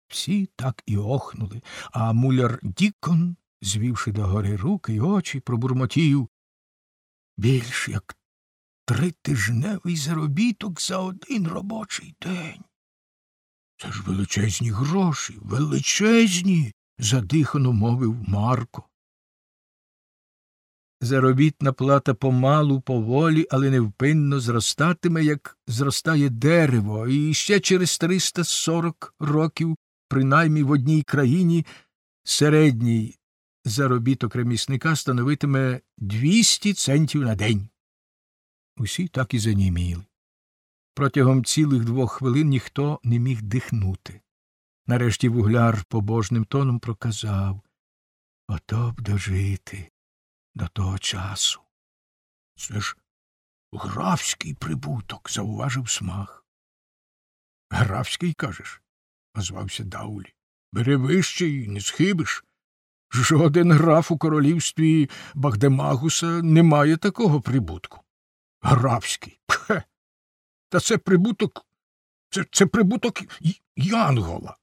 Всі так і охнули, а муляр Дікон, звівши догори руки й очі, пробурмотів: більш як 3-тижневий заробіток за один робочий день. Це ж величезні гроші, величезні, задихано мовив Марко. Заробітна плата помалу, поволі, але невпинно зростатиме, як зростає дерево, і ще через 340 років, принаймні в одній країні, середній заробіток ремісника становитиме 200 центів на день. Усі так і заніміли. Протягом цілих 2 хвилин ніхто не міг дихнути. Нарешті вугляр побожним тоном проказав: ото б дожити до того часу. Це ж графський прибуток, зауважив Смах. Графський, кажеш? Озвався Даулі. Бери вище й не схибиш. Жоден граф у королівстві Багдемагуса не має такого прибутку. Графський. Пхе! Та це прибуток, це прибуток Янгола.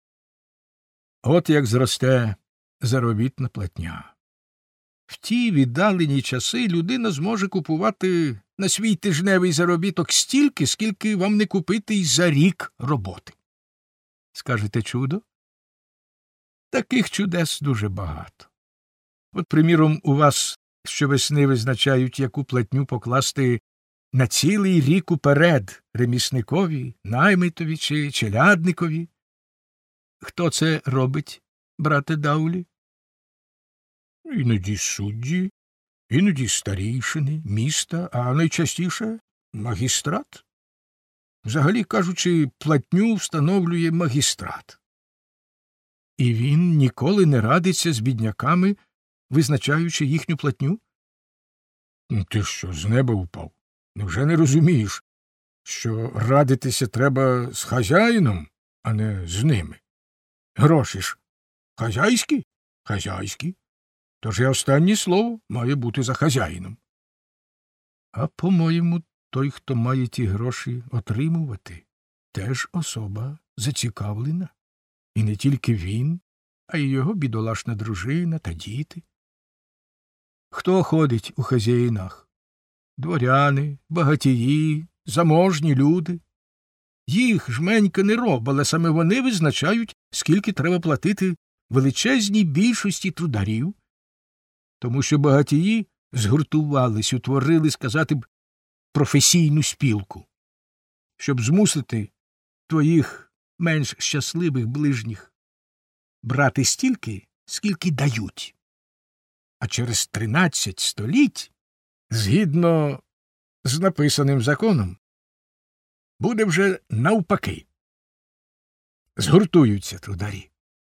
От як зросте заробітна платня. В ті віддалені часи людина зможе купувати на свій тижневий заробіток стільки, скільки вам не купити й за рік роботи. Скажете, чудо? Таких чудес дуже багато. От, приміром, у вас щовесни визначають, яку платню покласти на цілий рік уперед ремісникові, наймитові чи челядникові. Хто це робить, брате Даулі? Іноді судді, іноді старійшини, міста, а найчастіше магістрат. Взагалі кажучи, платню встановлює магістрат. І він ніколи не радиться з бідняками, визначаючи їхню платню? Ти що, з неба впав? Невже не розумієш, що радитися треба з хазяїном, а не з ними? Гроші ж хазяйські? Хазяйські. Тож і останнє слово має бути за хазяїном. А, по-моєму, той, хто має ті гроші отримувати, теж особа зацікавлена. І не тільки він, а й його бідолашна дружина та діти. Хто ходить у хазяїнах? Дворяни, багатії, заможні люди. Їх жменька не роб, але саме вони визначають, скільки треба платити величезній більшості трударів. Тому що багатії згуртувались, утворили, сказати б, професійну спілку, щоб змусити твоїх менш щасливих ближніх брати стільки, скільки дають. А через 13 століть, згідно з написаним законом, буде вже навпаки. Згуртуються трударі.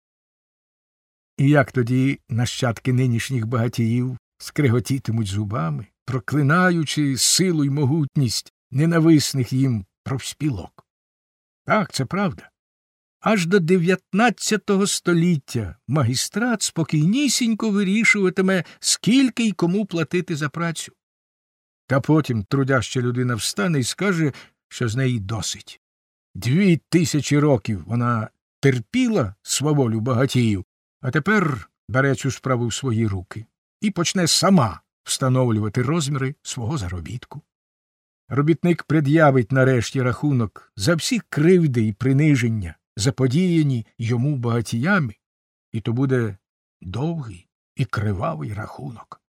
І як тоді нащадки нинішніх багатіїв скриготітимуть зубами, проклинаючи силу й могутність ненависних їм профспілок. Так, це правда. Аж до 19 століття магістрат спокійнісінько вирішуватиме, скільки й кому платити за працю. Та потім трудяща людина встане і скаже, що з неї досить. 2000 років вона терпіла сваволю багатіїв, а тепер бере цю справу в свої руки і почне сама встановлювати розміри свого заробітку. Робітник пред'явить нарешті рахунок за всі кривди і приниження, заподіяні йому багатіями, і то буде довгий і кривавий рахунок.